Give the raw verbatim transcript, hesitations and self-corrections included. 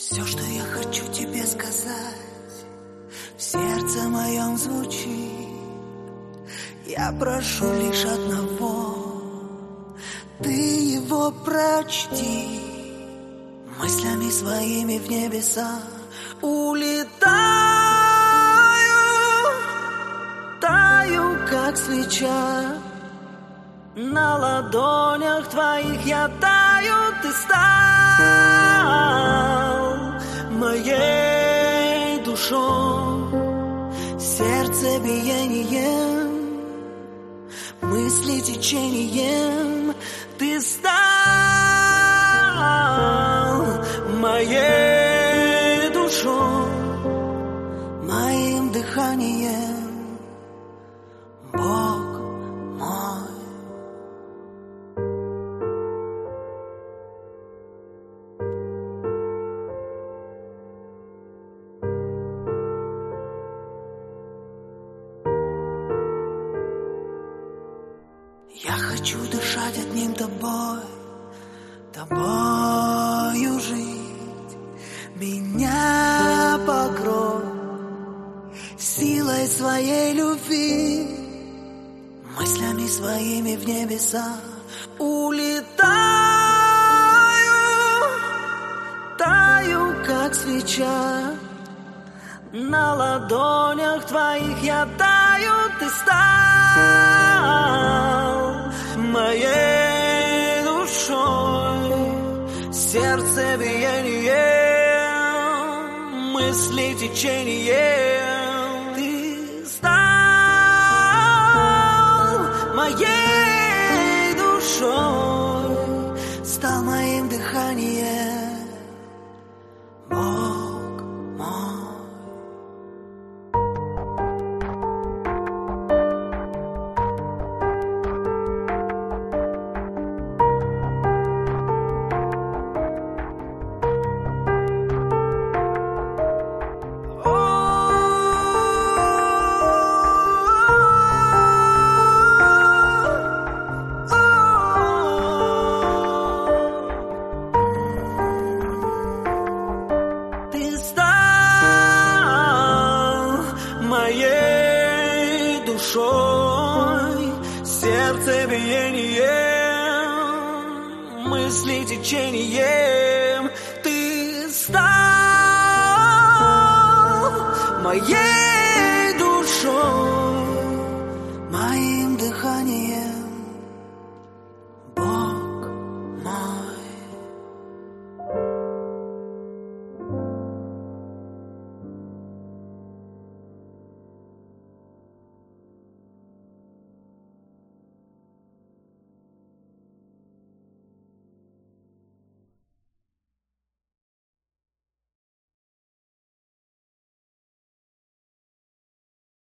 Все, что я хочу тебе сказать, в сердце моем звучит. Я прошу лишь одного, ты его прочти. Мыслями своими в небеса улетаю, таю, как свеча. На ладонях твоих я таю, ты стал моей душой, сердце биением, мысли течением. Ты стал моей душой, моим дыханием, Бог мой. Я хочу дышать одним тобой, тобою жить. Меня покрой силой своей любви, мыслями своими в небеса улетаю, таю, как свеча. На ладонях твоих я таю, ты стал моей душой, сердце биением, мысли течением. Ты стал моей душой, стал моим дыханием, Бог мой. Моей душой, сердце биением, мысли течением. Ты стал моей